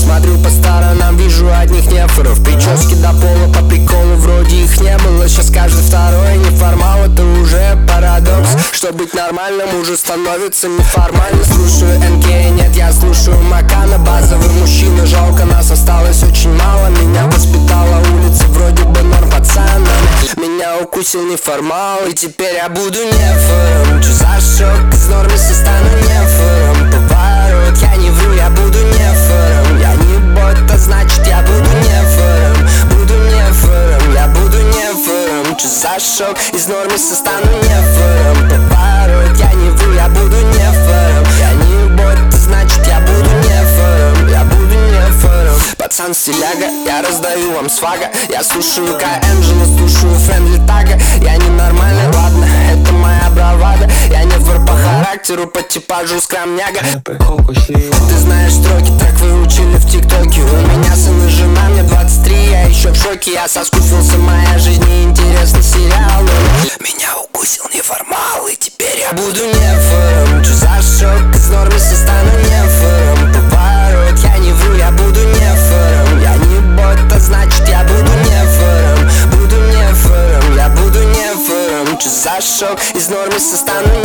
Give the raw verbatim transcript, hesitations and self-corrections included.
Смотрю по сторонам, вижу одних нефоров. Прически до пола по приколу, вроде их не было. Сейчас каждый второй неформал, это уже парадокс. Что быть нормальным уже становится неформально. Слушаю эн кей, нет, я слушаю Макана. Базовый мужчина, жалко, нас осталось очень мало. Меня воспитала улица, вроде бы норм пацана. Меня укусил неформал, и теперь я буду нефором. Чё за шок, из нормиса стану нефором. Поворот, я не вру, я буду нефором. Я не бот, а значит я буду нефором. Буду нефором, я буду нефором. Чё за шок, из нормиса стану нефором. Поворот, я не вру, я буду нефором. Я не бот, а значит я буду нефором. Я буду нефором. Пацан стиляга, я раздаю вам свага. Я слушаю К-Энджела, слушаю Френдли Тага. Я ненормальный, ладно, это моя бравада. Я не вор по характеру, по типажу скромняга. Ты знаешь строки, так выучили в ТикТоке. У меня сын и жена, мне двадцать три, я еще в шоке. Я соскучился, моя жизнь неинтересный сериал. Меня укусил неформал, и теперь я буду нефором. Чё за шок, из нормиса стану нефором. Поворот, я не вру, я буду нефором. Я не бот, а значит я буду нефором. Буду нефором, я буду нефором. Чё за шок, из нормиса стану